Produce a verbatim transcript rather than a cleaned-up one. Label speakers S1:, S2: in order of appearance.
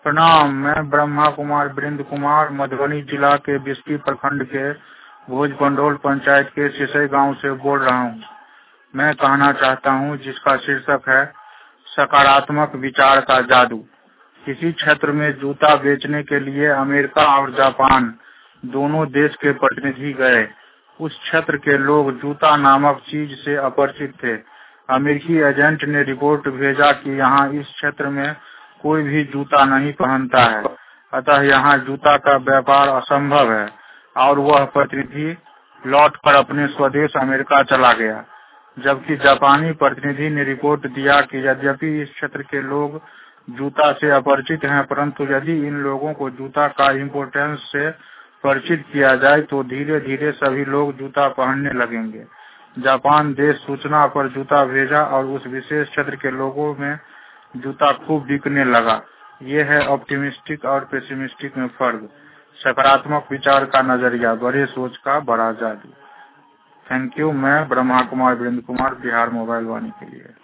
S1: प्रणाम। मैं ब्रह्मा कुमार वीरेंद्र कुमार मधुबनी जिला के बिस्फी प्रखंड के भोज पंडोल पंचायत के सिसई गांव से बोल रहा हूं। मैं कहना चाहता हूं जिसका शीर्षक है सकारात्मक विचार का जादू। किसी क्षेत्र में जूता बेचने के लिए अमेरिका और जापान दोनों देश के प्रतिनिधि गए। उस क्षेत्र के लोग जूता नामक चीज से अपरिचित थे। अमेरिकी एजेंट ने रिपोर्ट भेजा कि यहाँ इस क्षेत्र में कोई भी जूता नहीं पहनता है, अतः यहाँ जूता का व्यापार असंभव है और वह प्रतिनिधि लौटकर अपने स्वदेश अमेरिका चला गया। जबकि जापानी प्रतिनिधि ने रिपोर्ट दिया कि यद्यपि इस क्षेत्र के लोग जूता से अपरिचित हैं, परंतु यदि इन लोगों को जूता का इम्पोर्टेंस से परिचित किया जाए तो धीरे धीरे सभी लोग जूता पहनने लगेंगे। जापान देश सूचना पर जूता भेजा और उस विशेष क्षेत्र के लोगों में जूता खूब बिकने लगा। ये है ऑप्टिमिस्टिक और पेसिमिस्टिक में फर्क। सकारात्मक विचार का नजरिया, बड़े सोच का बड़ा जादू। Thank you. मैं ब्रह्मा कुमार वीरेंद्र कुमार, बिहार मोबाइल वाणी के लिए।